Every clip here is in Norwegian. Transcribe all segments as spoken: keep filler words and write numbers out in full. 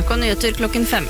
N K Nyheter klokken fem.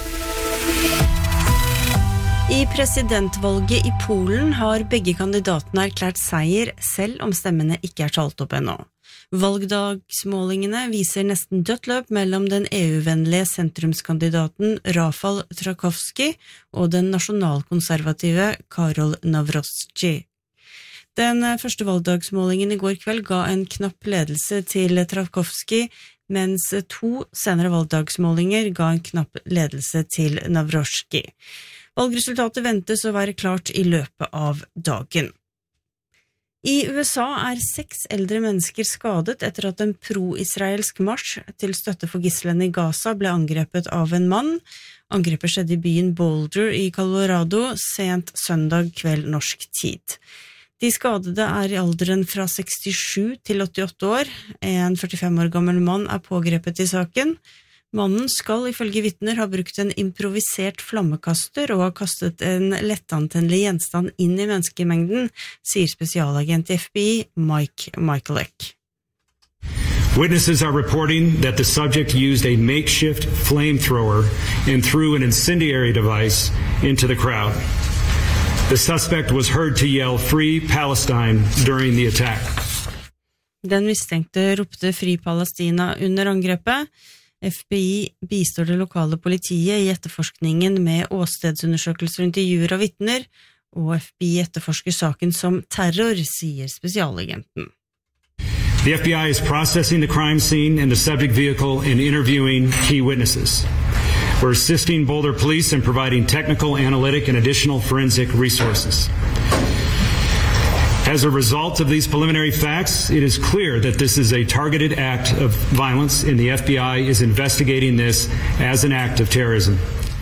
I presidentvalget i Polen har begge kandidatene erklært seier, selv om stemmene ikke er talt opp ennå. Valgdagsmålingene viser nesten dødt løp mellom den E U-vennlige sentrumskandidaten Rafał Trzaskowski og den nasjonalkonservative Karol Nawrocki. Den første valgdagsmålingen i går kveld ga en knapp ledelse til Trzaskowski, mens to senere valgdagsmålinger ga en knapp ledelse til Nawrocki. Valgresultatet ventes å være klart i løpet av dagen. I U S A er seks eldre mennesker skadet etter at en pro-israelsk marsj til støtte for gislene i Gaza ble angrepet av en mann. Angrepet skjedde i byen Boulder i Colorado sent søndag kveld norsk tid. De skadede er i alderen fra sekstisju til åttiåtte år. En førtifem år gammel mann er pågrepet i saken. Mannen skal ifølge vitner ha brukt en improvisert flammekaster og ha kastet en lettantennelig gjenstand inn i menneskemengden, sier spesialagent i F B I Mike Michaelek. Witnesses are reporting that the subject used a makeshift flamethrower and threw an incendiary device into the crowd. The suspect was heard to yell "Free Palestine" during the attack. Den mistenkte ropte "Fri Palestina" under angrepet. F B I bistår det lokale politiet i etterforskningen med åstedsundersøkelser og intervjuer av vitner, og F B I etterforsker saken som terror, sier spesialagenten. The F B I is processing the crime scene and the subject vehicle and interviewing key witnesses. We're assisting Boulder Police in providing technical, analytic, and additional forensic resources. As a result of these preliminary facts, it is clear that this is a targeted act of violence, and the F B I is investigating this as an act of terrorism.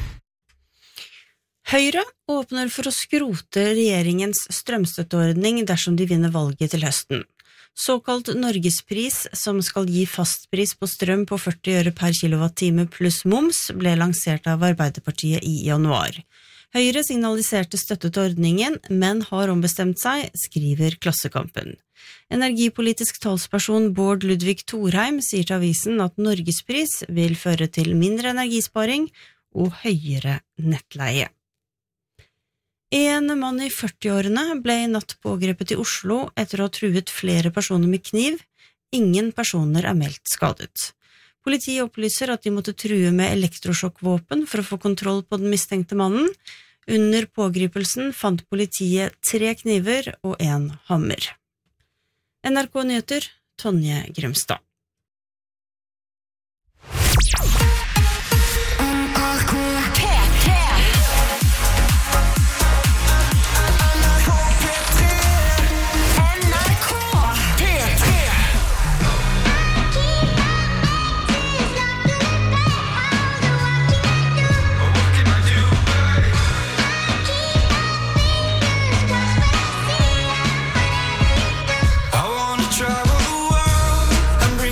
Høyre åpner for å skrote regjeringens strømstøtteordning dersom de vinner valget til høsten. Såkalt Norgespris, som skal gi fastpris på strøm på førti øre per kilowattime pluss moms, ble lansert av Arbeiderpartiet i januar. Høyre signaliserte støtte til ordningen, men har ombestemt seg, skriver Klassekampen. Energipolitisk talsperson Bård Ludvig Thorheim sier til avisen at Norgespris vil føre til mindre energisparing og høyere nettleie. En mann i førti-årene ble i natt pågrepet i Oslo etter å ha truet flere personer med kniv. Ingen personer er meldt skadet. Politiet opplyser at de måtte true med elektrosjokkvåpen for å få kontroll på den mistenkte mannen. Under pågripelsen fant politiet tre kniver og en hammer. N R K Nyheter, Tonje Grimstad. Travel the world and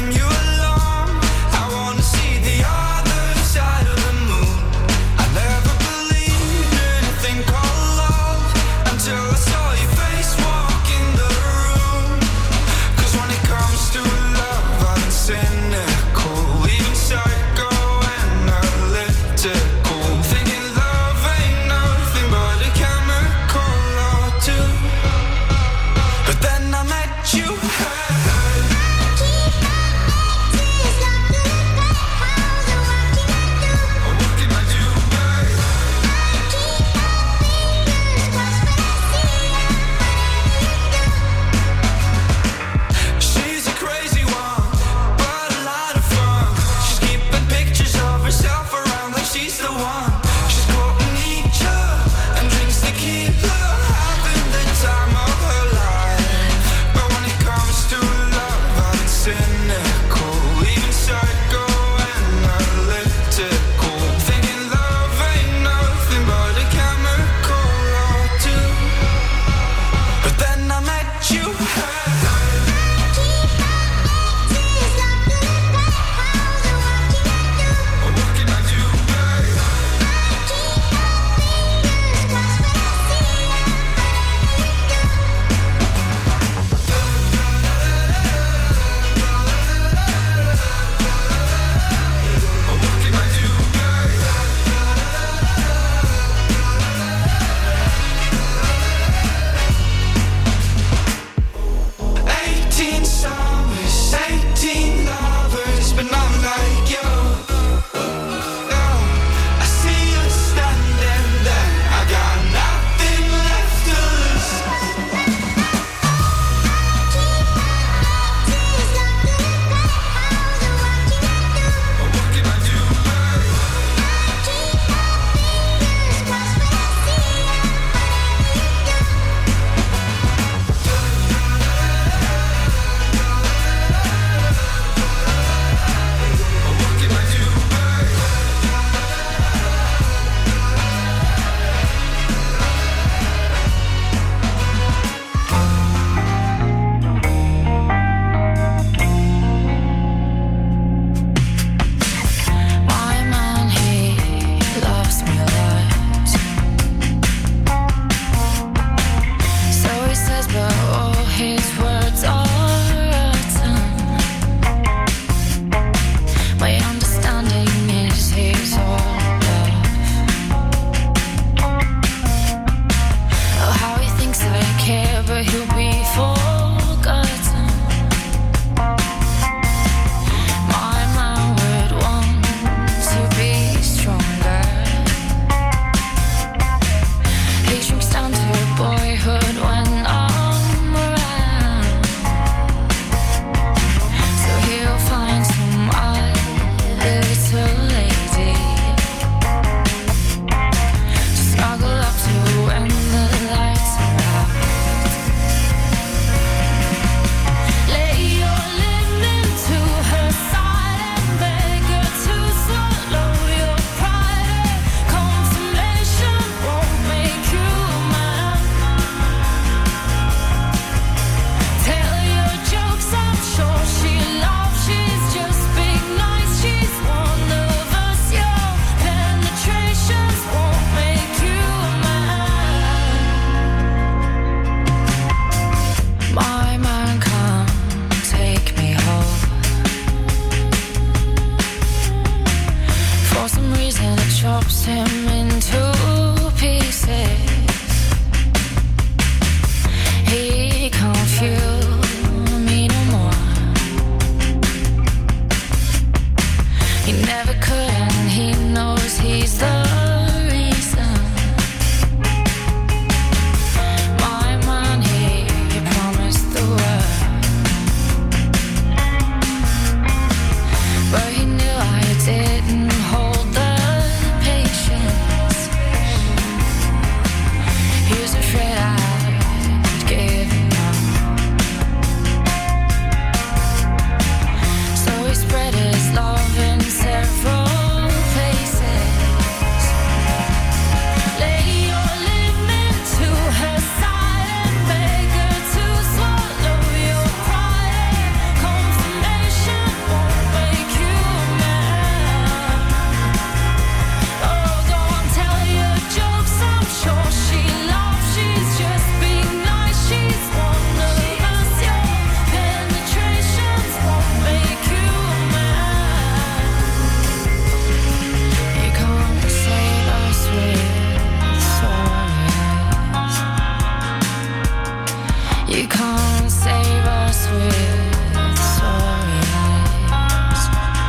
save us with stories.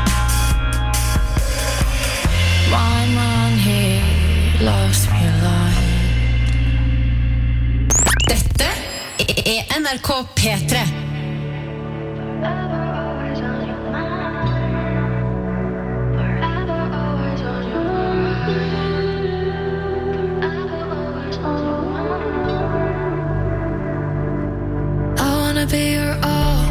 My man, he loves me alive. Dette er N R K P tre. Be your all,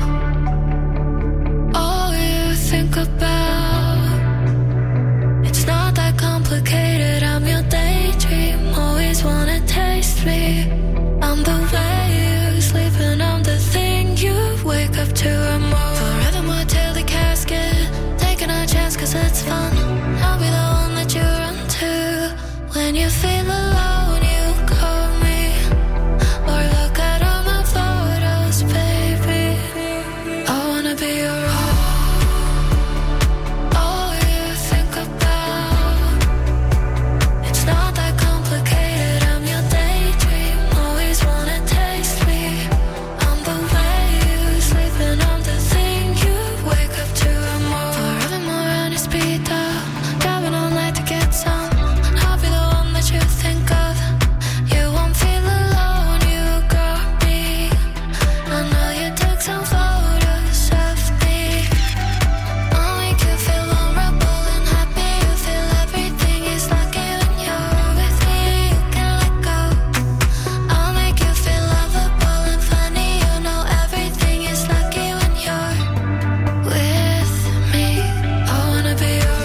all you think about. It's not that complicated, I'm your daydream. Always wanna taste me. I'm the way you sleep and I'm the thing you wake up to. I'm more forevermore till the casket. Taking a chance cause it's fun. I'll be the one that you run to. When you feel alone you call me. Or look at all my photos, baby. I wanna be your all, all you think about. It's not that complicated, I'm your daydream. Always wanna taste me. I'm the way you sleep and I'm the thing you wake up to. I'm more forevermore on your speed dial. Driving all night to get some. I'll be the one that you think of. You won't feel alone, you got me. I know you took some photos of me. I'll make you feel vulnerable and happy. You feel everything is lucky when you're with me. You can let go. I'll make you feel lovable and funny. You know everything is lucky when you're with me. I wanna be your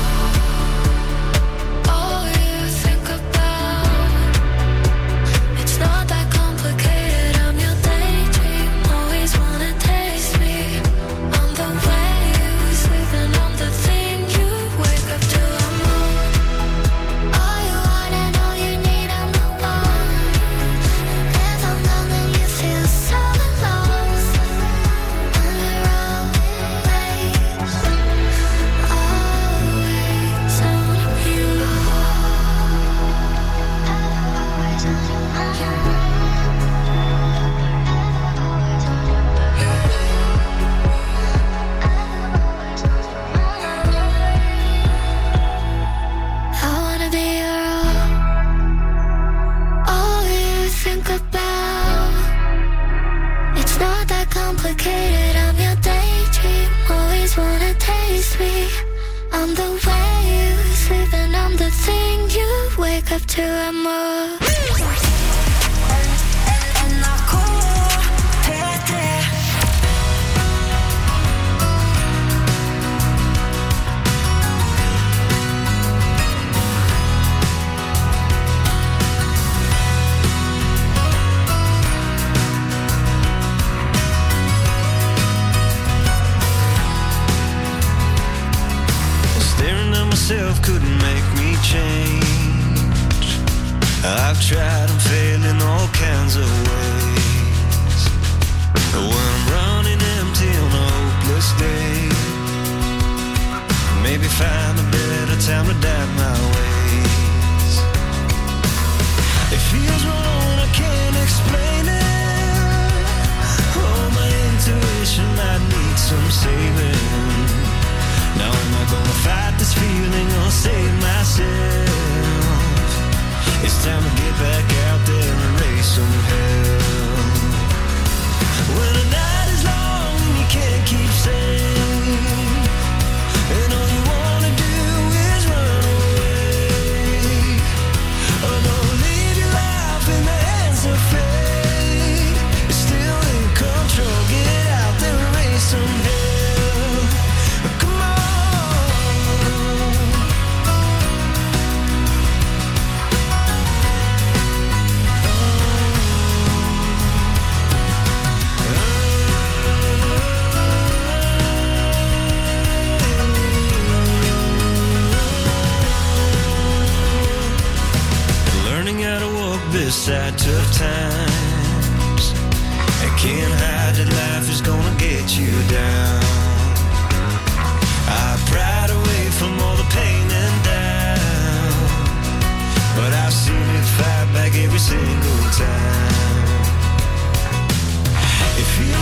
all, all you think about. It's not that complicated, I'm your daydream. Always wanna taste me. I'm the way you sleep and I'm the thing you wake up to. I'm all, all you want and all you need. I'm the one. If I'm gone then you feel so alone. We're always, always on you. Always on you. I wanna be your all, all you think about. It's not that complicated, I'm your daydream. Always wanna taste me. I'm the way you sleep and I'm the thing you wake up to. I'm more. Staring at myself couldn't make me change. I've tried and failed in all kinds of ways. But when I'm running empty on a hopeless day, maybe find a better time to doubt my ways. It feels wrong, I can't explain it. Oh, my intuition might need some saving. Now am I gonna fight this feeling or save myself? It's time to get back out there and raise some hell. When the night is long and you can't keep safe, and all you wanna do is run away. Oh no, leave your life in the hands of fate. You're still in control, get out there and raise some hell. Come on. Learning how to walk beside tough times. I can't hide that life is gonna get you down. I pried away from all the pain and doubt, but I've seen it fight back every single time. It feels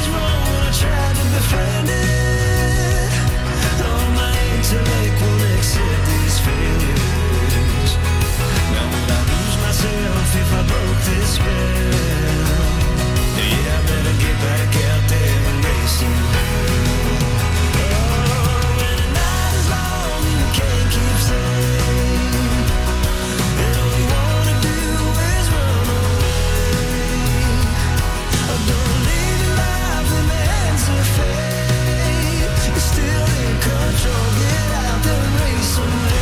spell. Yeah, I better get back out there and raise some hell. Oh, when the night is long and you can't keep safe, and all you wanna do is run away. Oh, don't leave your life in the hands of fate. You're still in control. Get out there and raise some hell.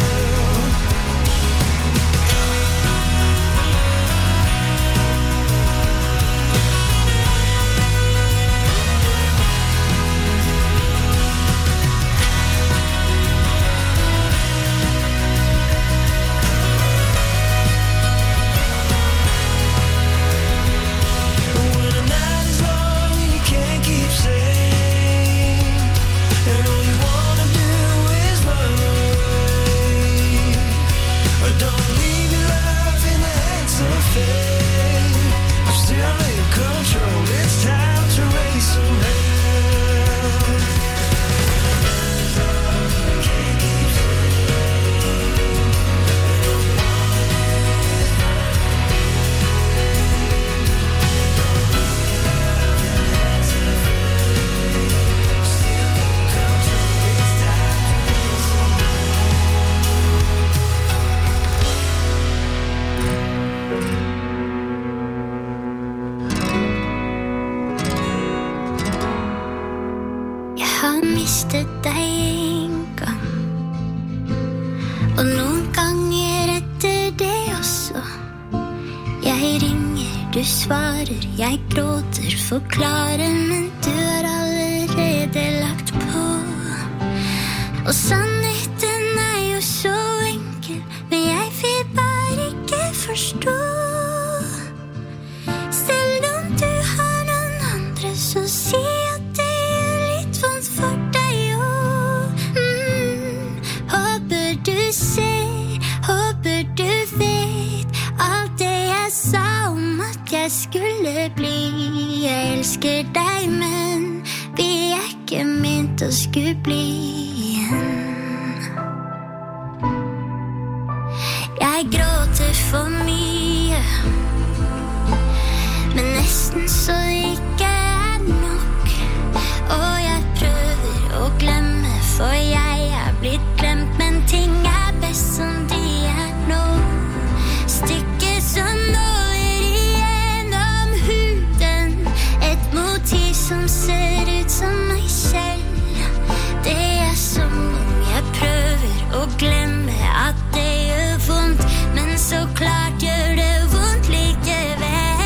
When the night is long and you can't keep safe, and all you wanna do is run away. But don't leave your life in the hands of fate. I'm still in control. It's time to raise some hell. Can't keep Jeg har mistet deg en gang, og noen ganger etter det også. Jeg ringer, du svarer, jeg gråter, forklarer, men du har allerede lagt på. Og sannheten er jo så enkel, men jeg vil bare ikke forstå. Selv om du har noen andre, så si at det gjør litt vondt for deg også. mm. Håper du ser, håper du vet alt det jeg sa om at jeg skulle bli. Jeg elsker deg, men vi er ikke ment å skulle bli igjen. Jeg gråter for mye, men nesten så ikke er nok. Og jeg prøver å glemme, for jeg er blitt glemt. Men ting er best som de er nå. Stykket som når igjennom huden, et motiv som ser ut som meg selv. Det er som om jeg prøver å glemme at det gjør vondt, men så klart gjør det vondt likevel.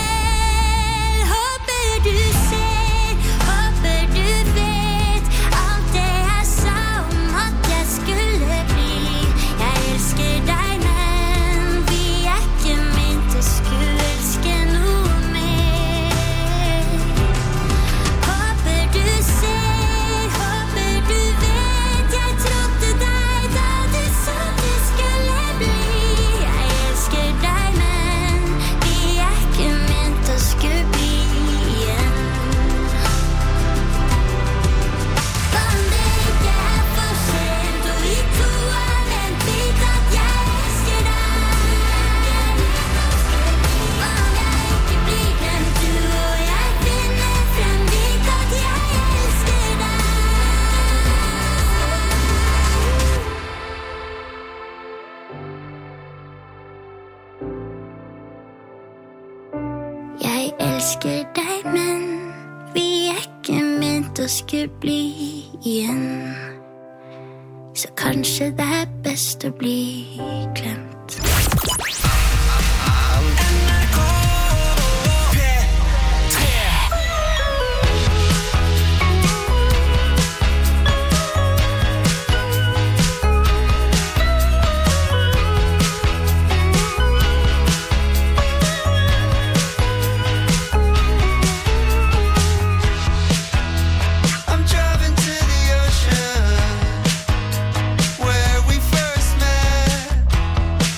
Håper du ser, håper du vet alt det jeg sa om at jeg skulle bli. Jeg elsker deg, men vi er ikke ment å skulle elske noe mer. Håper du ser, håper du vet, jeg trodde deg da du sa du skulle bli. Jeg elsker deg, men vi er ikke ment å skulle bli igjen. Kan det ikke er for sent, og vi to har vent litt at jeg elsker deg. Kan jeg ikke bli glemt, du og jeg finner frem dit at jeg elsker deg. Jeg elsker deg, men vi er ikke ment å skulle bli igjen. Så kanskje det er best å bli glemt. N R K P tre. I'm driving to the ocean where we first met.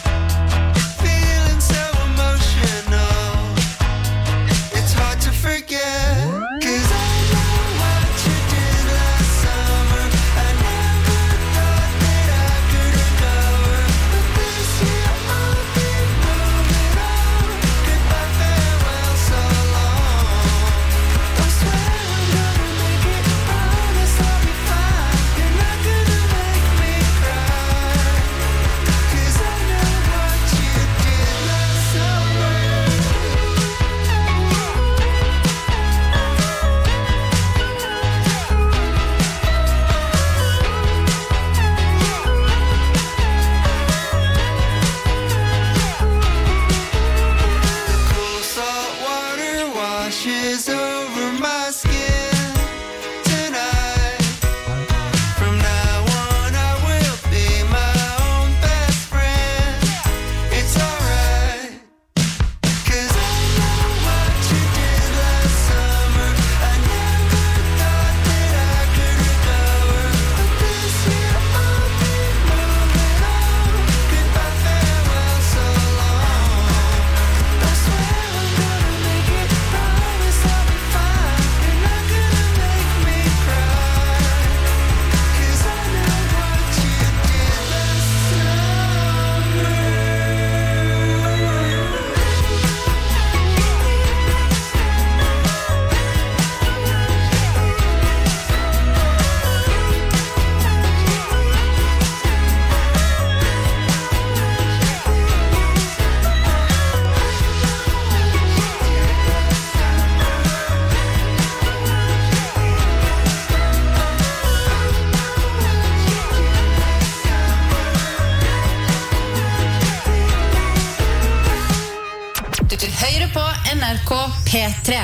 K P tre.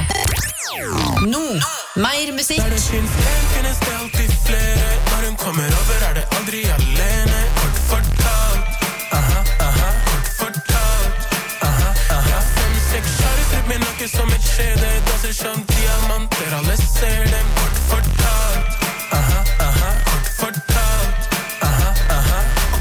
Nå, mer musikk. Der det finnes en, finnes det alltid flere. Når hun kommer over er det aldri alene. Kort fortalt, aha, aha. Kort fortalt, aha, aha. Fem, seks, kjære trypp min nakke som et skjede. Danser som diamanter, alle ser dem. Kort fortalt, aha, aha. Kort fortalt, aha, aha.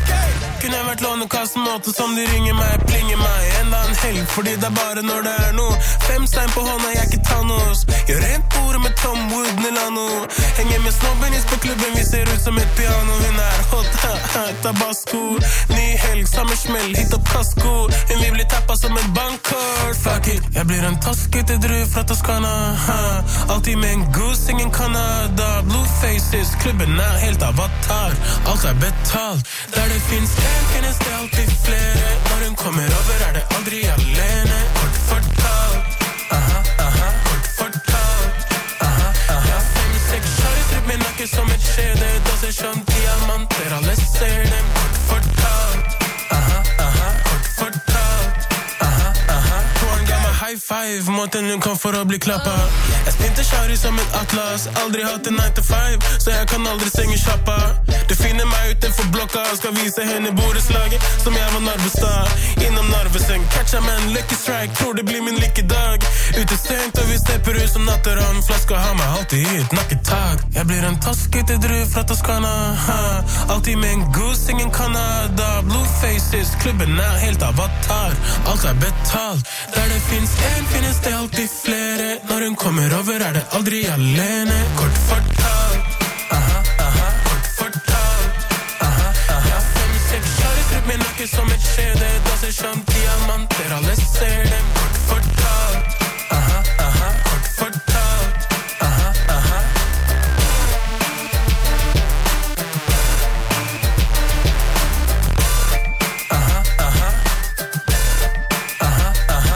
Kunne jeg vært lånekassen måte som de ringer meg, plinger meg. Enda en helg, fordi det er bare når det er noe. Fem stein på hånda, jeg er ikke Thanos. Gjør rent bordet med Tom Wood, Milano. Henger med snobbenis på klubben, vi ser ut som et piano. Hun er hot, ha, ha, tabasco. Ny helg, samme smell, hit opp kasko. Hun vil bli tappet som et bankkort. Fuck it, jeg blir en taskete drue fra Toskana, ha. Alltid med en goose, ingen Canada. Blue faces, klubben er helt avatar. Alt er betalt. Der det finnes en, finnes det alltid flere. Når hun kommer over er det aldri alene. Kort fortalt, aha, aha. Kort fortalt, aha, aha. Fem, seks, kjære trypp min nakke som et skjede. Danser som diamanter, alle ser dem. Kort fortalt, aha, aha. Kort fortalt, aha, aha. Tåren ga meg high five, måten hun kom for å bli klappet. Jeg spinte kjære som et atlas. Aldri hatt en nine to five, så jeg kan aldri senge kjappa. Du finner meg utenfor blokka, skal vise henne boreslaget som jeg var Narvestad. Innom Narveseng, catcha med en lucky strike. Tror det blir min lykkedag. Ute sent og vi stepper ut som natteravn. Flaska har meg alltid i et nakketag. Jeg blir en taskete drue fra Toskana, ha. Alltid med en goose, ingen Canada. Blue faces, klubben er helt avatar. Alt er betalt. Der det finnes en, finnes det alltid flere. Når hun kommer over er det aldri alene. Kort fortalt, aha, aha. Kort fortalt, aha, aha. Fem, seks, kjære trypp min nakke som et skjede. Danser som diamanter, alle ser dem. Kort fortalt, aha, aha. Kort fortalt, aha, aha. Aha, aha. Aha, aha.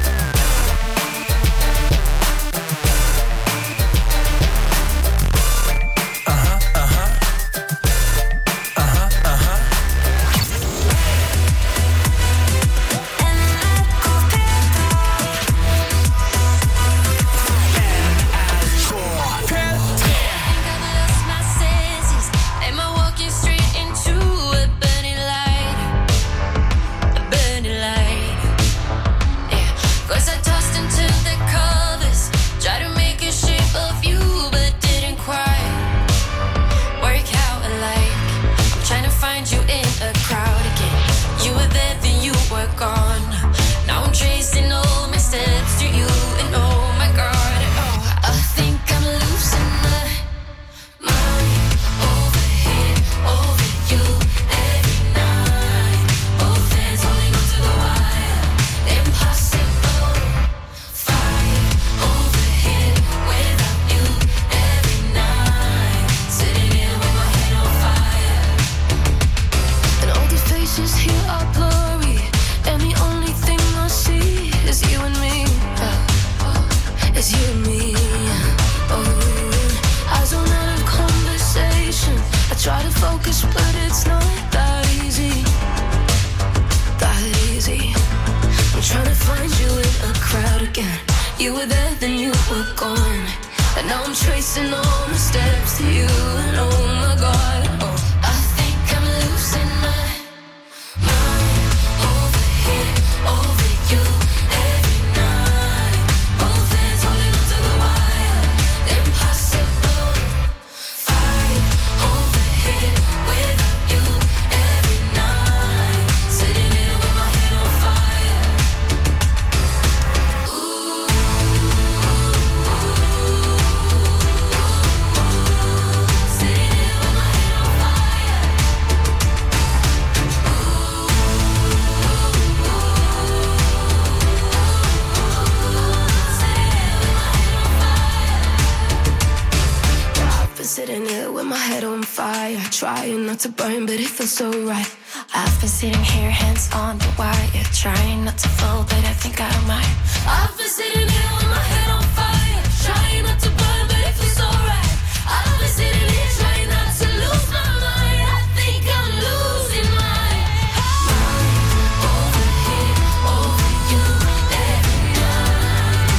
Trying not to burn, but it feels so right. I've been sitting here, hands on the wire, trying not to fall, but I think I might. I've been sitting here with my head on fire, trying not to burn, but it feels so right. I've been sitting here, trying not to lose my mind. I think I'm losing my mind. Over here, over you, every night.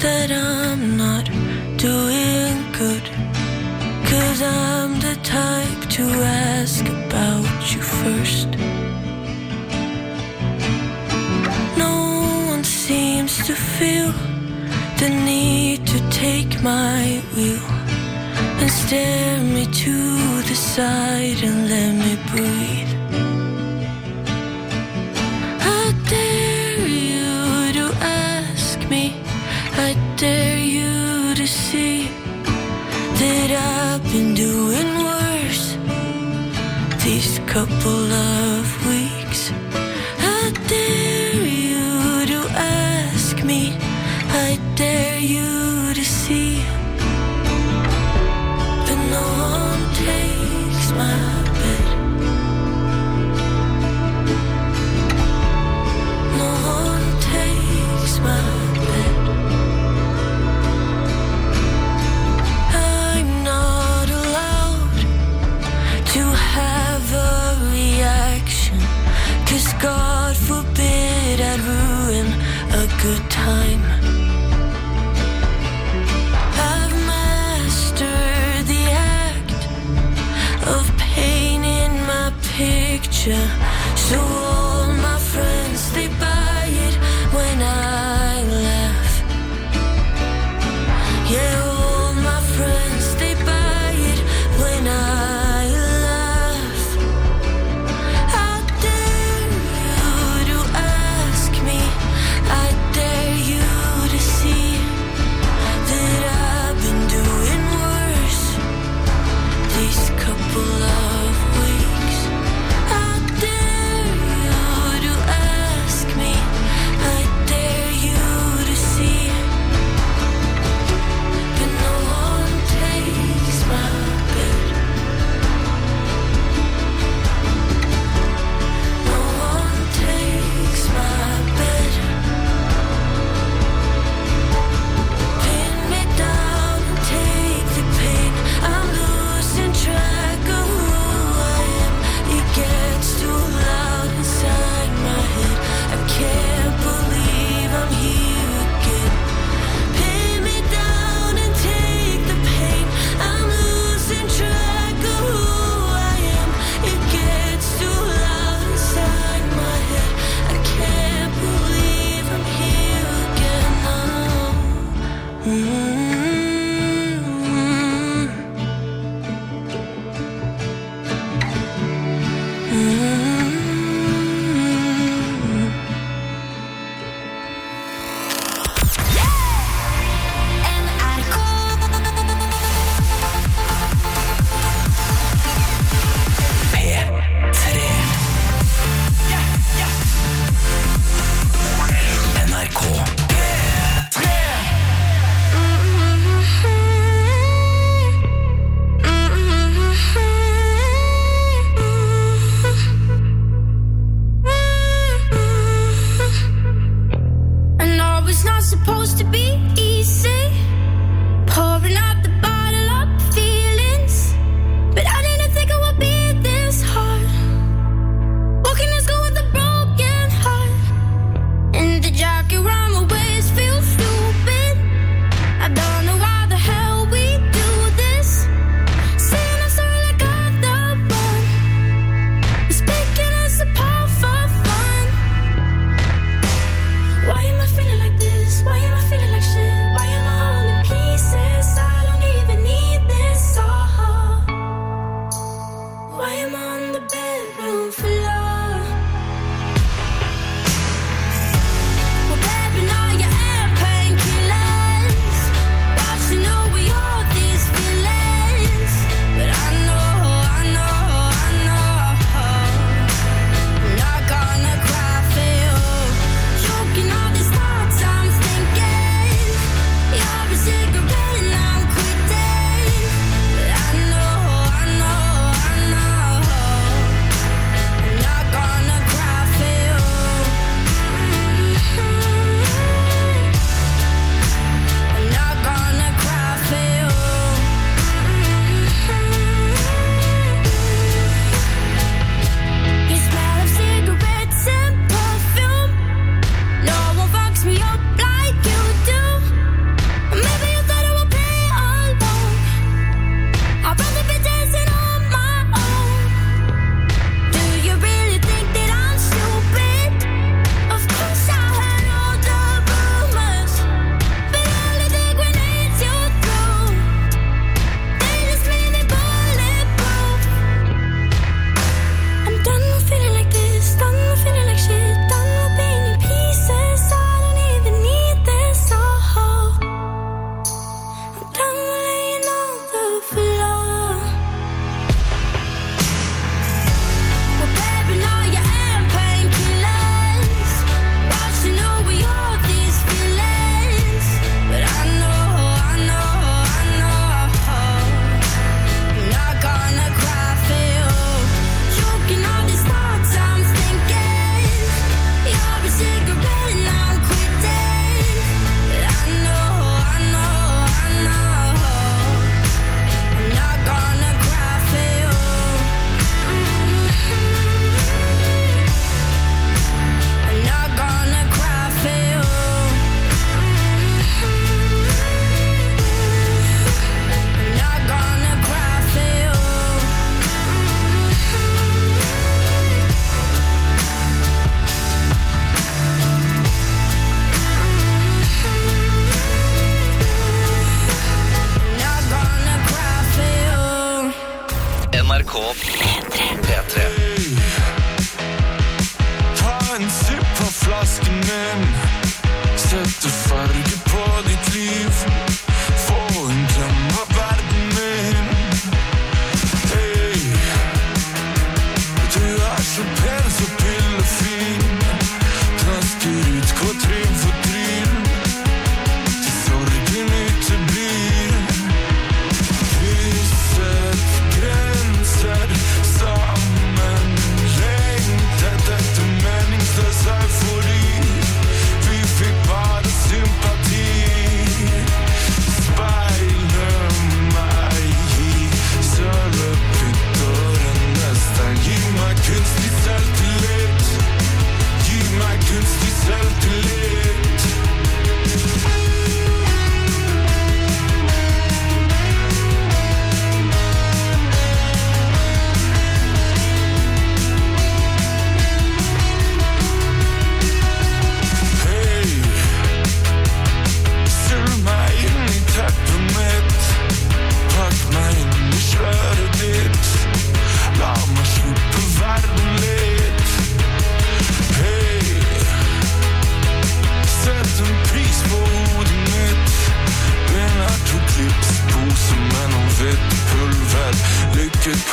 that I'm not doing good, 'cause I'm the type to ask about you first. No one seems to feel the need to take my wheel and stare me to the side and let me breathe. I dare you to ask me, I dare you to see that I've been doing worse these couple of weeks. I dare you to ask me, I dare you to see, but no one takes my bed. No one takes my bed. I'm not allowed to have a reaction, 'cause God forbid I'd ruin a good time. I've mastered the act of painting my picture, so all my friends, they buy it when I laugh. Yeah, all my friends, they buy it when I laugh. I dare you to ask me, I dare you to see that I've been doing worse these couple of weeks. I dare you to ask me, I dare you to see, but no one takes my bed. No one takes my bed. Pin me down and take the pain. I'm losing track of who I am. It gets too loud inside my head. I can't believe I'm here again. Pin me down and take the pain. I'm losing track of who I am. It gets too loud inside my head. I can't believe I'm here again. No. Mm-hmm. N R K.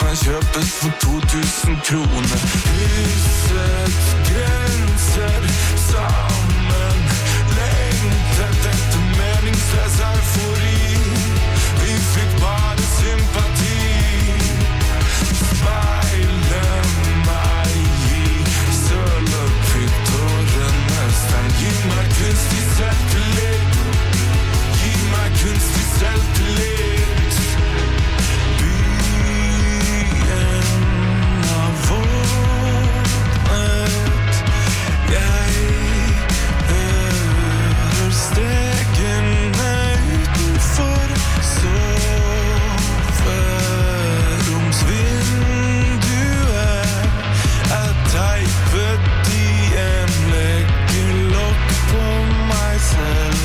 kjøpes for to tusen kroner. Krysset grenser sammen, lengtet etter meningsløs eufori. Vi fikk bare sympati. Speile meg i sølvkvitt og rennestein. Gi meg kunstig selvtillit. Gi meg kunstig selvtillit. Byen av våret. Jeg hører stegene utenfor soveromsvinduet. Er teipet i en leggelokk på meg selv.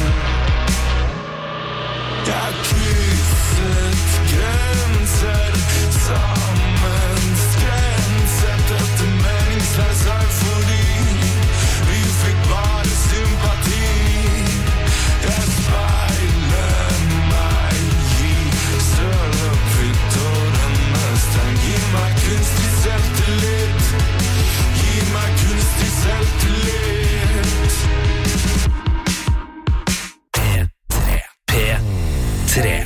Jeg krysset grenser sammen, skrenset etter meningsløs eufori. Vi fikk bare sympati. Jeg speiler meg i sølvkvitt og rennestein. Gi meg kunstig selvtillit. Gi meg kunstig selvtillit. P tre.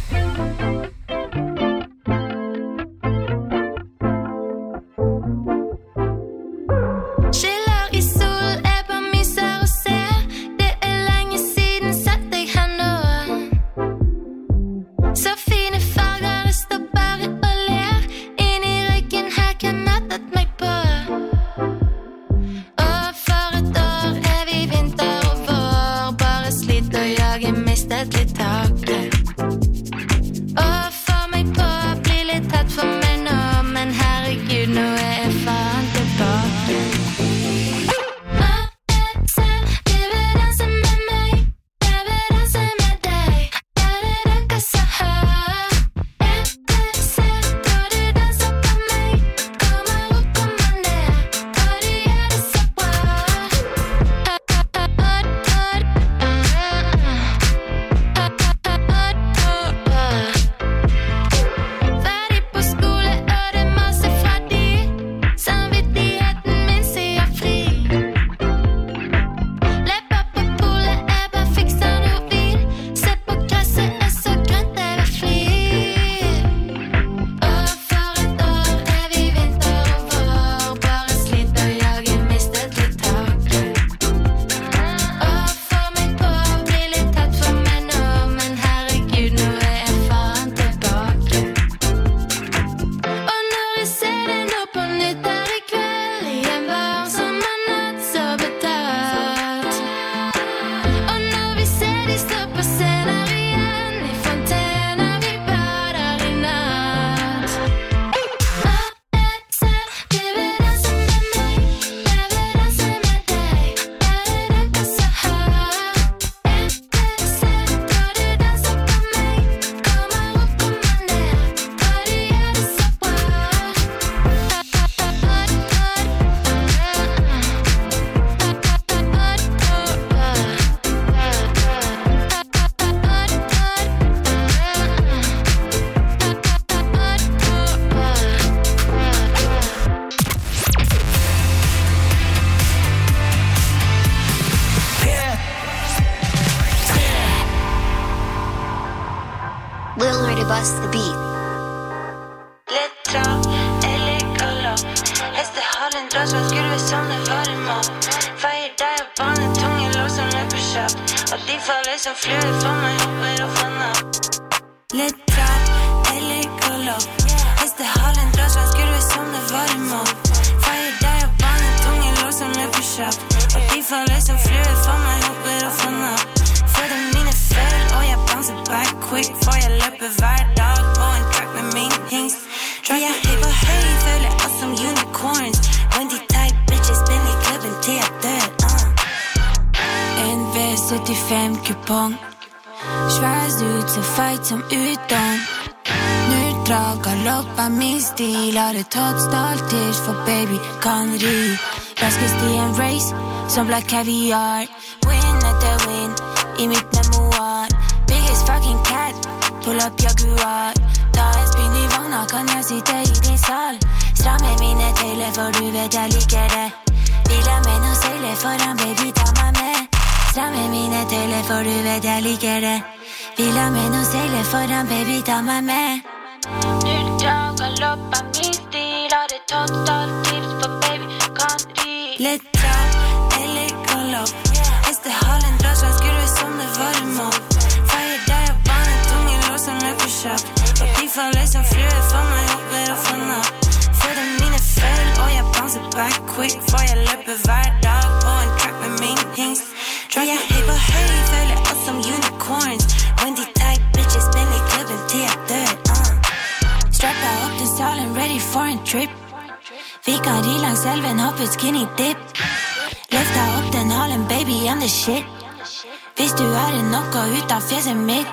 Skiller i sol, er på myser og ser. Det er lenge siden sett deg her nå. Så fine farger, det står bare og ler. Inn i ryggen her kan nettet meg på. Og for et år er vi vinter og vår. Bare slit og jager, mistet litt taket. Og for meg på, blir litt tett for meg nå. Men herregud, nå er jeg faen tilbake. Ferdig på skole, og det maser fra de. Samvittigheten min sier fri. Løper på polet, er bare fikser noe vin. Se på gresset, er så grønt, det vil fly. Og for et år er vi vinter og vår. Bare slit og jager, mistet litt taket. Og for meg på, blir litt tett for meg nå. Men herregud, nå er jeg faen tilbake. Og når jeg ser det nå på nytt her i kveld, i en varm sommernatt så betalt. Og når vi ser de står på scener igjen, i fontener vi bader i natt. Og jeg ser, de vil danse med meg, jeg vil danse med deg. Er det dere som har? Jeg ser, når du danser på meg, kommer opp, kommer ned, og du gjør det så bra. Lil Ready bust the beat. Litt trav, jeg liker lopp. Hestehalen drar seg skurve som det var i mål. Feier deg og banen, tunge lås som løper kjapt. Og de faller som fluer for meg, hopper og fanner. Litt trav, jeg liker lopp. Hestehalen drar seg skurve som det var i mål. Feier deg og banen, tunge lås som løper kjapt. Og de faller som fluer for meg, hopper og fanner. Føtter mine føl, og jeg bouncer back quick. For jeg løper hver dag på en track med min hingst. Tror jeg hyper høy, føler oss som unicorns. When de tight bitches spinner i klubben til jeg dør. uh. En V syttifem kupong. Sværs ut så fight som utom. Null drag, galopp er min stil. Har et hot stalltish for baby kan ri. Raskest i en race som black caviar. Win etter win i mitt memoir. Biggest fucking cat, pull up Jaguar. Ta en spinn i vogna måneder kan jeg sitte i din sal. Stramme mine tøyler, for du vet jeg liker det. Vil jeg med noe seile foran, baby, ta meg med. Stramme mine tøyler, for du vet jeg liker det. Vil jeg med noe seile foran, baby, ta meg med. Null drag, galopp er min stil. Har et total tips for baby, kan ri. Litt drag, eller galopp. Hestehalen drar seg skurve som det varm opp. Feier deg og banen, tunge låsen løper kjapt. Og de faller som flue, for meg hopper og får napp. Fødder mine føl, og jeg bouncer back quick. For jeg løper hver dag på en track med min hingst. Tror jeg høy på høy, føler oss som unicorns. Wendy tight bitches, spinn i klubben til jeg dør. uh. Strappa opp til salen, ready for en trip. Vi kan ri langs elven, hoppe skinny dip. Løfta opp den halen, baby, I'm the shit. Hvis du er en nok og ut av fjeset mitt.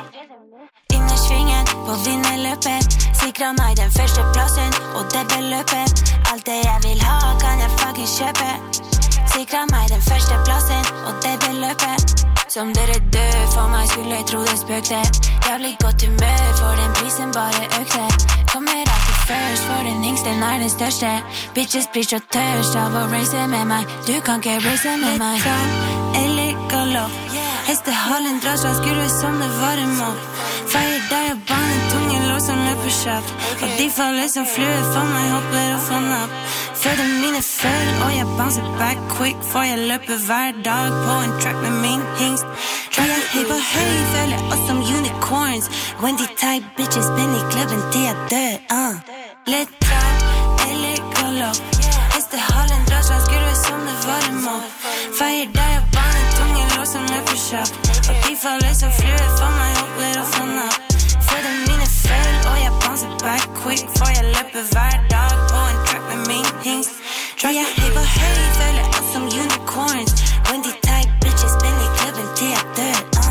Inne svingen på vinnerløpet. Sikra meg den første plassen og det beløpet. Alt det jeg vil ha kan jeg fucking kjøpe. Sikra meg den første plassen og det beløpet. Som dere død, for meg skulle jeg tro det spøkte. Jeg blir godt humør, for den prisen bare økte. Kommer alltid først, for den hingsten er den største. Bitches blir så tørst av å race med meg. Du kan ikke race med meg. Litt fram, eller galopp. Hestehalen drar seg skurve som det varm opp. Feier deg og banen, tunge låsen løper kjapt. Og de faller som flue, for meg hopper og får napp. Fødder mine føl, og jeg bouncer back quick. For jeg løper hver dag på en track med min hingst. Tror jeg høy på høy, føler oss som unicorns. Wendy tight bitches, spinn i klubben til jeg dør. uh. Litt drag, eller galopp. Hestehalen drar seg skurve som det varm opp. Feier deg og banen, tunge låsen løper kjapt. Og de faller som flue, for meg hopper og får napp. Fødder mine føl, og jeg bouncer back quick. For jeg løper hver dag på en track med min hingst. Tror jeg høy på høy, føler oss som unicorns. Wendy tight bitches, spinn i klubben til jeg dør. uh.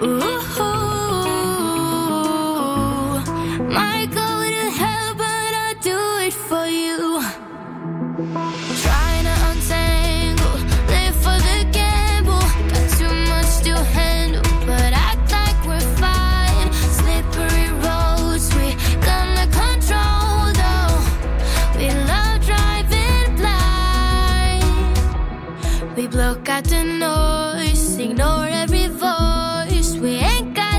Might go to hell, but I'll do it for you. Trying to untangle, live for the gamble. Got too much to handle, but act like we're fine. Slippery roads, we gonna control though. We love driving blind. We block out the noise, ignore every voice. We ain't got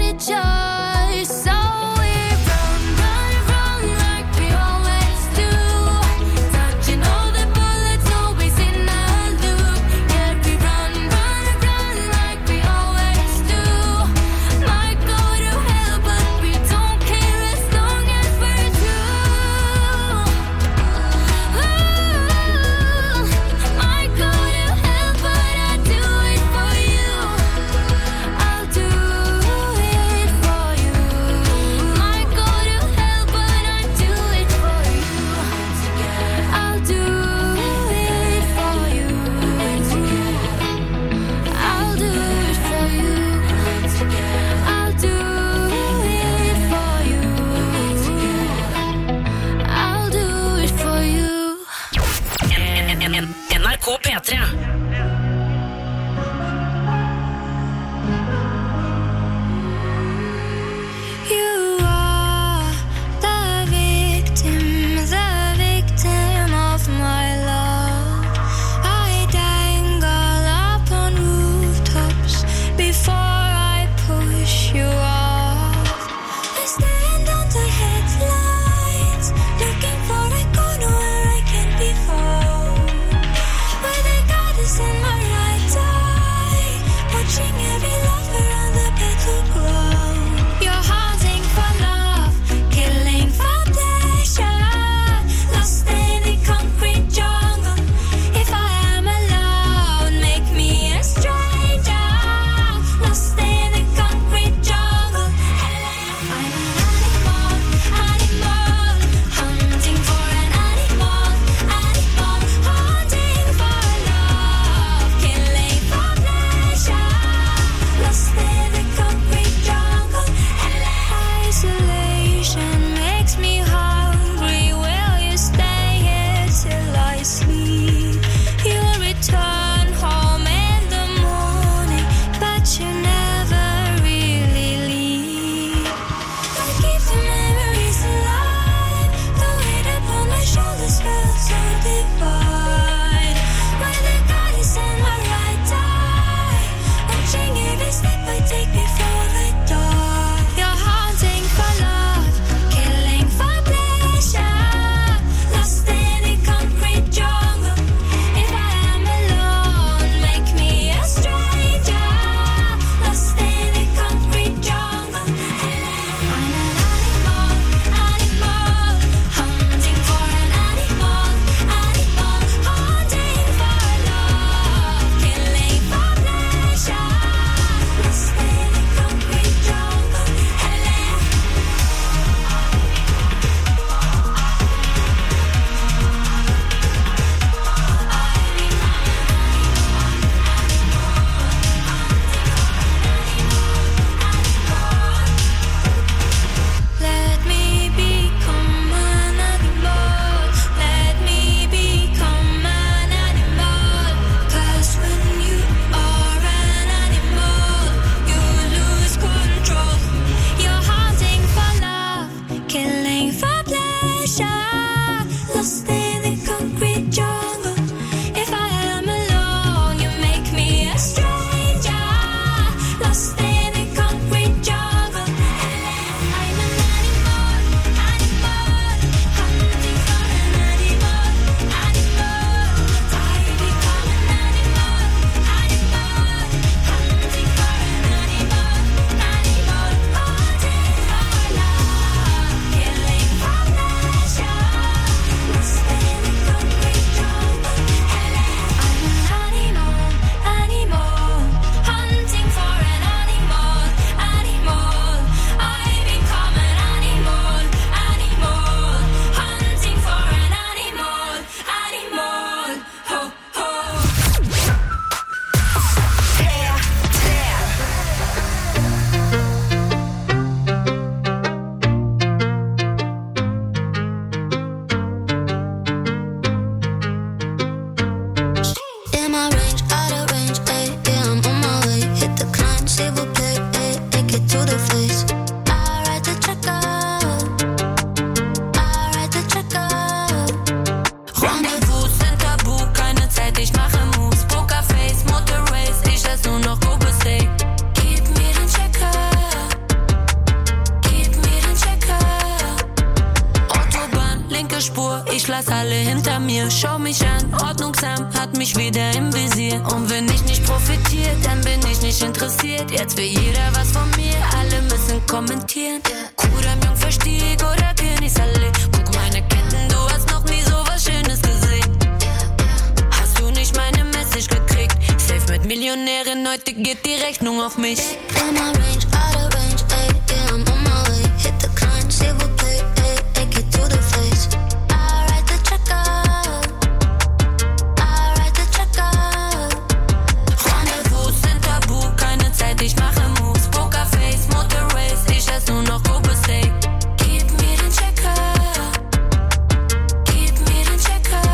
take it to the face. I write the check out. I write the check out. Rendezvous sind tabu, keine Zeit, ich mache Moves. Pokerface, Motor Race, ich ess nur noch grobes Steak. Gib mir den Checker, gib mir den Checker. Autobahn, linke Spur, ich lass alle hinter mir. Schau mich an, Ordnung Sam hat mich wieder im Visier. Und wenn ich nicht profitiere, dann bin ich nicht interessiert. Jetzt will jeder was von mir, alle müssen kommentieren. Kudam, Jungverstieg oder Königsallee. Guck meine Ketten, du hast noch nie so was Schönes gesehen. Hast du nicht meine Message gekriegt? Safe mit Millionärin, heute geht die Rechnung auf mich. In my range, out of range, ay, yeah, I'm on my way. Hit the client, s'il vous plaît, ay, ay, get to the face. I write the check out. I write the check out. Rendezvous sind tabu, keine Zeit, ich mache Moves. Pokerface, Motor Race, ich ess nur noch grobes Steak. Gib mir den Checker, gib mir den Checker.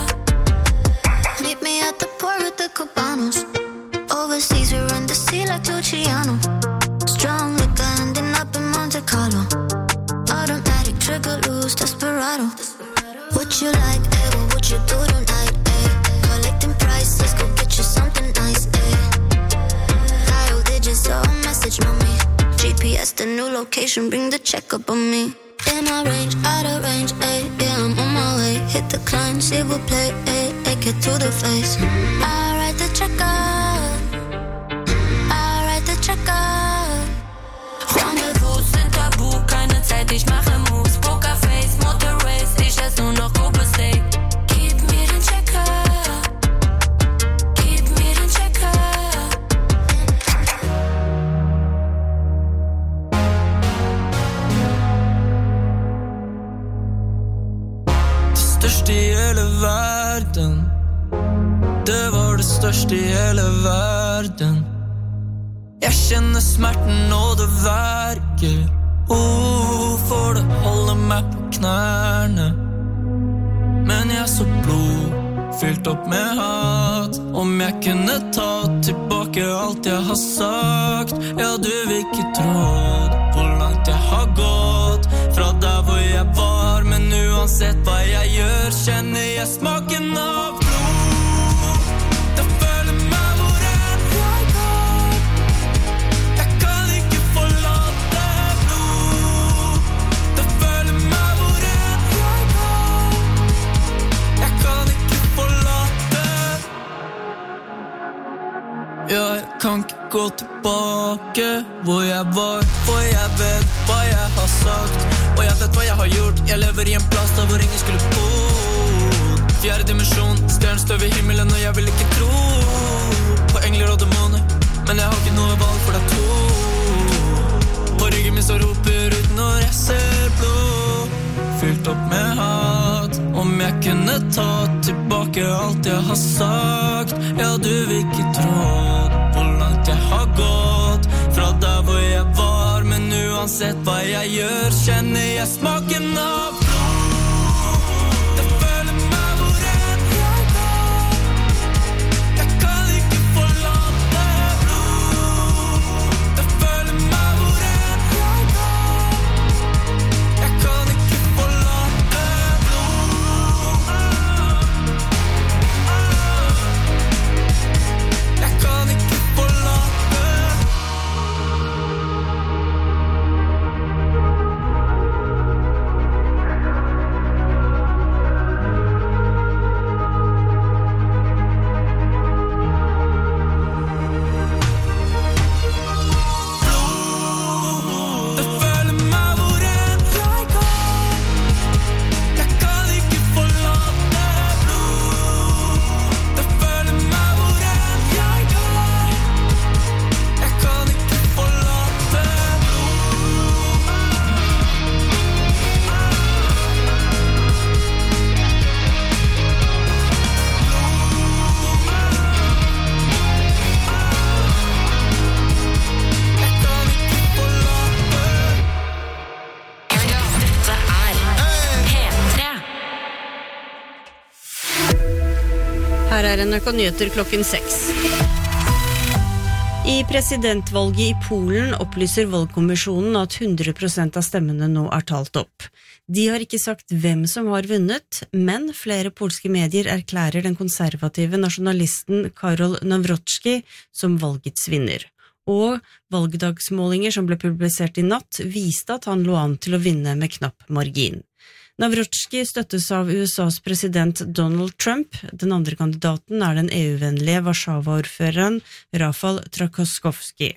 Meet me at the port with the Cubanos. Overseas, we run the sea like Luciano. Strong liquor ending up in Monte Carlo. Automatic trigger loose, desperado. What you like, eh? What would you do tonight, eh? Collecting prices, go get you something nice, eh? Dial digits, or a message, mommy. G P S, the new location, bring the check up on me. In my range, out of range, eh? Yeah, I'm on my way. Hit the climb, s'il vous plaît, eh? Eh, get to the face. I write the check out. I write the check out. Rendezvous sind tabu, keine Zeit, ich mache Moves. Pokerface, Motor Race, ich ess nur noch grobes Steak. Gib mir den Checker, gib mir den Checker. Det største i hele verden. Det var det største i hele verden. Jeg kjenner smerten og det verker. Oh, for det holder meg på knærne. Men jeg så blod, fylt opp med hat. Om jeg kunne ta tilbake alt jeg har sagt. Ja, du vil ikke tro hvor langt jeg har gått fra der hvor jeg var. Men uansett hva jeg gjør, kjenner jeg smaken av blod. Det føler meg hvor enn jeg går. Jeg kan ikke forlate blod. Det føler meg hvor enn jeg går. Jeg kan ikke forlate. Ja, jeg kan ikke gå tilbake hvor jeg var. For jeg vet hva jeg har sagt, og jeg vet hva jeg har gjort. Jeg lever i en plass der hvor ingen skulle bo. Fjerde dimensjon, stjern støv i himmelen, og jeg vil ikke tro på engler og demoner. Men jeg har ikke noe valg, for det er to. På ryggen min så roper ut når jeg ser blod. Fylt opp med hat. Om jeg kunne ta tilbake alt jeg har sagt. Ja, du vil ikke tro hvor langt jeg har gått fra der hvor jeg var. Men uansett hva jeg gjør, kjenner jeg smaken av blod. Det føler meg hvor enn jeg går. Jeg kan ikke forlate blod. Det føler meg hvor enn jeg går. Jeg kan ikke forlate blod. Jeg kan ikke forlate. Det føler meg hvor enn jeg går. Jeg kan ikke forlate blod. Det føler meg hvor enn jeg går. Jeg kan ikke forlate blod. Jeg kan ikke forlate. Dette er P tre. Her er N R K Nyheter klokken seks. I presidentvalget i Polen opplyser valgkommisjonen at hundre prosent av stemmene nå er talt opp. De har ikke sagt hvem som har vunnet, men flere polske medier erklærer den konservative nasjonalisten Karol Nawrocki som valgets vinner. Og valgdagsmålinger som ble publisert i natt viste at han lå an til å vinne med knapp margin. Nawrocki støttes av U S A's president Donald Trump. Den andre kandidaten er den E U-vennlige Warszawa-ordføreren Rafał Trzaskowski.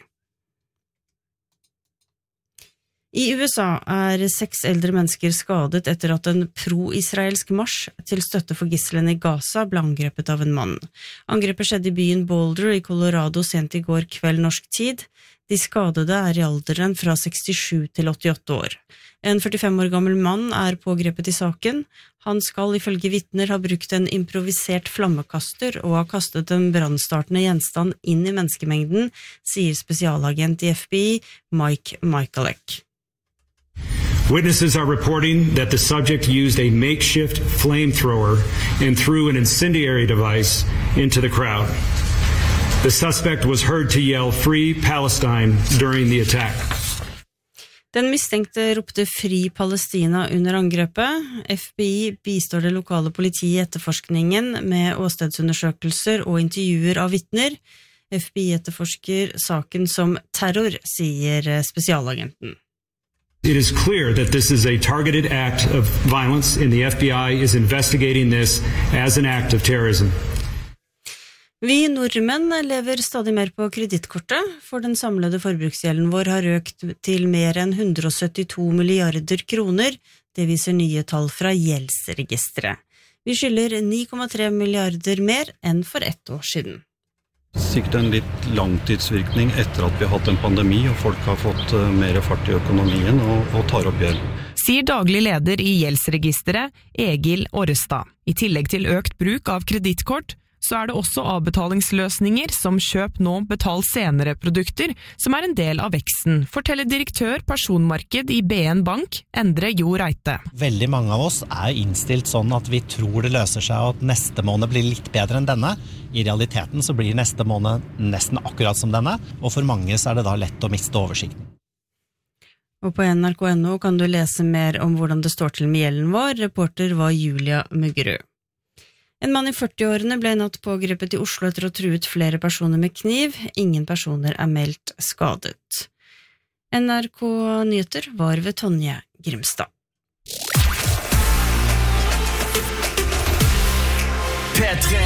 I U S A er seks eldre mennesker skadet etter at en pro-israelsk marsj til støtte for gislene i Gaza ble angrepet av en mann. Angrepet skjedde i byen Boulder i Colorado sent i går kveld norsk tid. De skadede er i alderen fra sekstisju til åttiåtte år. En førtifem år gammel mann er pågrepet i saken. Han skal ifølge vitner ha brukt en improvisert flammekaster og ha kastet en brannstartende gjenstand inn i menneskemengden, sier spesialagent i F B I Mike Michalek. Witnesses are reporting that the subject used a makeshift flamethrower and threw an incendiary device into the crowd. The suspect was heard to yell "Free Palestine" during the attack. Den mistenkte ropte "Fri Palestina" under angrepet. F B I bistår det lokale politiet i etterforskningen med åstedsundersøkelser og intervjuer av vitner. F B I etterforsker saken som terror, sier spesialagenten. It is clear that this is a targeted act of violence, and the F B I is investigating this as an act of terrorism. Vi nordmenn lever stadig mer på kredittkortet, for den samlede forbruksgjelden vår har økt til mer enn hundre og syttito milliarder kroner. Det viser nye tall fra gjeldsregisteret. Vi skylder ni komma tre milliarder mer enn for ett år siden. Sikkert en litt langtidsvirkning etter at vi har hatt en pandemi, og folk har fått mer fart i økonomien og, og tar opp gjeld. Sier daglig leder i gjeldsregisteret, Egil Orrestad. I tillegg til økt bruk av kredittkort, så er det også avbetalingsløsninger som kjøp nå betal senere produkter, som er en del av veksten, forteller direktør personmarked i B N Bank, Endre Jo Reite. Veldig mange av oss er innstilt sånn at vi tror det løser seg, og at neste måned blir litt bedre enn denne. I realiteten så blir neste måned nesten akkurat som denne, og for mange så er det da lett å miste oversikten. Og på N R K punktum N O kan du lese mer om hvordan det står til med gjelden vår. Reporter var Julia Muggerud. En mann i førti-årene ble natt pågrepet i Oslo etter å ha truet flere personer med kniv. Ingen personer er meldt skadet. N R K Nyheter var ved Tonje Grimstad. P tre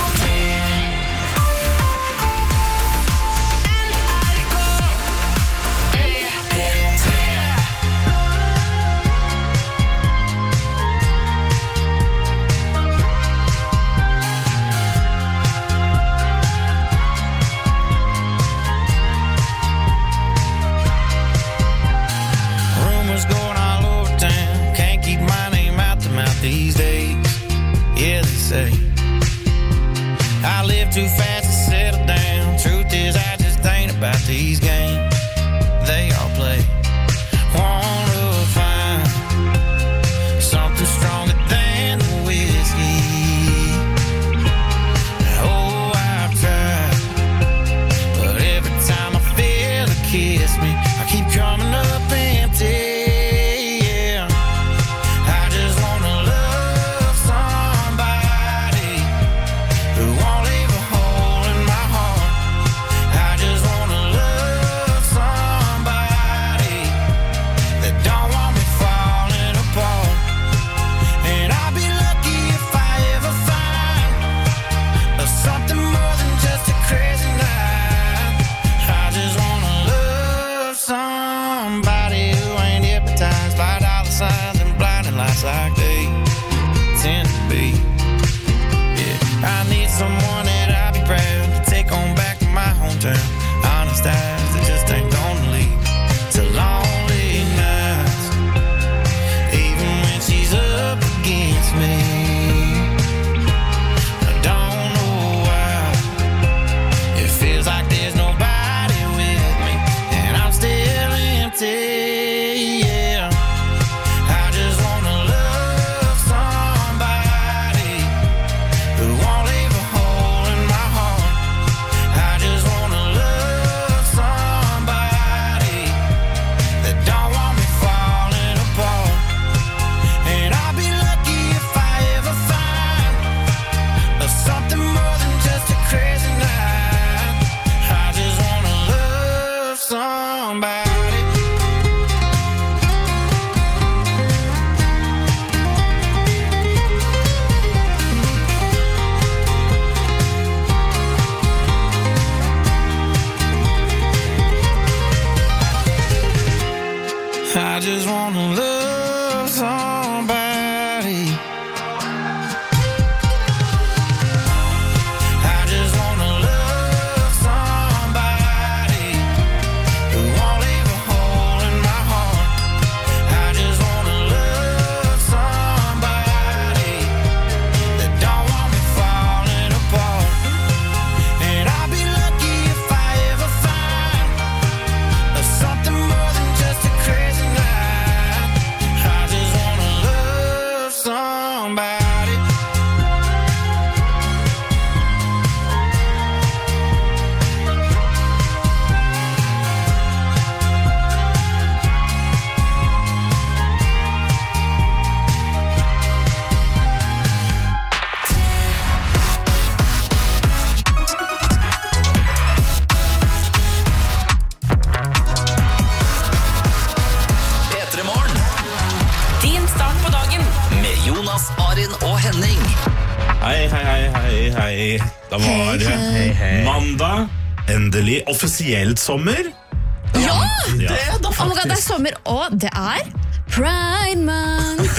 these days, yeah, they say I live too fast to settle down. Truth is, I just ain't about these games they all play. Wanna find something stronger than the whiskey. Oh, I've tried, but every time I feel it kiss me, I keep coming up empty. Like they tend to be. Yeah, I need someone that I'll be proud to take on back to my hometown. Honest eyes that just ain't gonna lead to lonely nights, even when she's up against me. I don't know why it feels like there's nobody with me, and I'm still empty. Yeah, I I just wanna love somebody. I just wanna love somebody who won't leave a hole in my heart. I just wanna love somebody that don't want me falling apart. And I'll be lucky if I ever find something more than just a crazy night. I just wanna love somebody. P tre Morgen. Din start på dagen med Jonas, Arin og Henning. Hei, hei, hei, hei, hei. Da var det Hei, hei. mandag. Endelig offisielt sommer. Ja, det er da Oh my God, det er sommer, og det er Pride Month.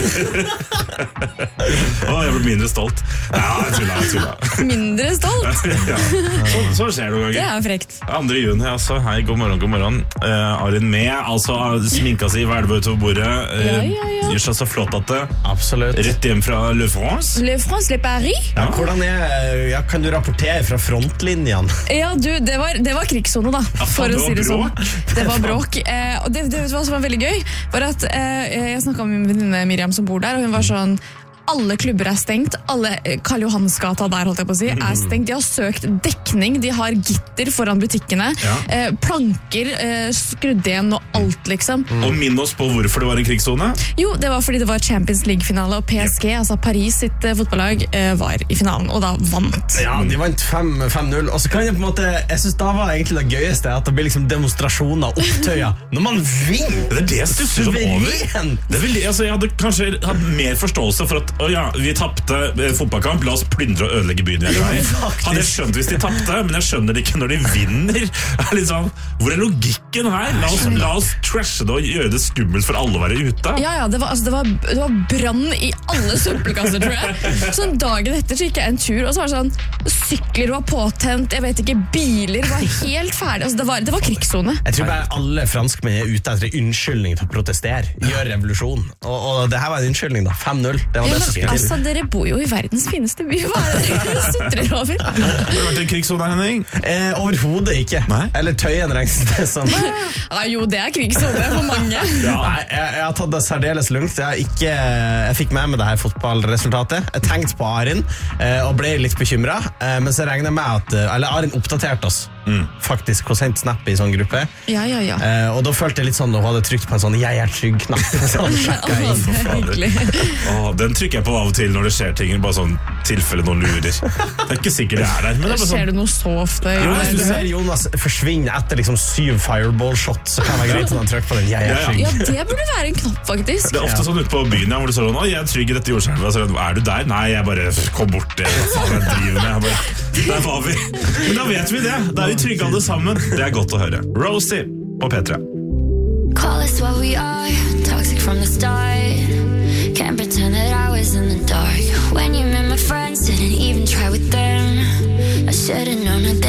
Å, jeg ble mindre stolt. Ja, jeg tulla, jeg tulla. Mindre stolt. Ja. Så, så skjer det noen Det ganger. er frekt. Andre juni, altså. Hei, god morgen, god morgen. Uh, Arin med, altså sminka si, hvelva utover bordet. Uh, Ja, ja, ja. Gjør seg så flott at det. Absolutt. Rett hjem fra Le France. Le France, le Paris. Ja, hvordan er, ja, kan du rapportere fra frontlinjene? Ja, du, det var, det var krigszone da, Ja, faen, for det å var si det sånn. bråk. Det var bråk. Eh, og det, det vet du hva som var veldig gøy, var at eh, jeg snakket med min venninne Miriam som bor der, og hun var sånn, alle klubber er stengt, alle eh, Karl Johans gata der, holdt jeg på å si, er stengt. De har søkt dekning, de har gitter foran butikkene, Ja. eh, planker, eh, skrudd igjen og alt liksom. Og minn oss på hvorfor det var en krigszone. Jo, det var fordi det var Champions League-finale, og P S G, altså Paris sitt eh, fotballag, eh, var i finalen, og da vant. Ja, de vant fem null. Og så kan jeg på en måte, jeg synes da var egentlig det gøyeste at det blir liksom demonstrasjoner, opptøyer. Når man vinner! Det er det jeg stusser sånn over. Suveren! Det er veldig, altså, jeg hadde kanskje hatt mer forståelse for at å ja, vi tappte eh, fotballkamp, la oss plyndre og ødelegge byen vi er glad i. faktisk. Hadde jeg skjønt hvis de tappte, men jeg skjønner det ikke når de vinner. Det er litt sånn, hvor er logikken her? La oss, la oss trashe det og gjøre det skummelt for alle å være ute. Ja, ja, det var, altså, det var, det var brann i alle søppelkasser, tror jeg. Så dagen etter så gikk jeg en tur, og så var det sånn, sykler var påtent, jeg vet ikke, biler var helt ferdig. Altså, det var, det var krigszone. Jeg tror bare alle franskmenn er ute etter unnskyldning til å protestere. Gjør revolusjon. Og, og det her var en unnskyldning da. fem null. Det var Ja, det som men, skulle til. altså, dere bor jo i verdens fineste by. Hva er det dere sutrer over? Har det vært en krigszone, Henning? Eh, overhodet ikke. Nei? Eller Tøyen regnes det som. Ja, jo, det er krigszone for mange. Ja. Nei, jeg, jeg har tatt det særdeles lugnt. Jeg, har ikke, jeg fikk med meg det her fotballresultatet. Jeg tenkte på Arin eh, og ble litt bekymret. Eh, men så regner jeg med at eh, Eller Arin oppdaterte oss mm. faktisk og sendte snap i sånn gruppe. Ja, ja, ja. Eh, og da følte jeg litt sånn at hun hadde trykt på en sånn 'jeg er trygg'-knapp. Sånn, sjekket jeg inn. det er hyggelig. Åh, den trykker jeg på av og til når det skjer ting, bare sånn tilfelle noen lurer. Det er ikke sikkert det er der, men det er bare Skjer sånn. det noe så ofte? Jo, hvis du ser Jonas forsvinne etter liksom syv fireball-shot, så kan det være greit at han trykker på den 'jeg er Ja, ja. trygg'. Ja, det burde være en knapp, faktisk. Det er ofte sånn ute på byen, ja, hvor du står sånn, «Oi, jeg er trygg i dette jordskjelvet». Så er du der? Nei, jeg bare, kom bort det. Hva faen jeg driver med? Jeg bare, der var vi. Men da vet vi det. Da er vi trygge alle sammen. Det er godt å høre. Rosie på P tre. Call us what we are, toxic from the start. Can't pretend that I was in the dark. When you met my friends, didn't even try with them. I should've known that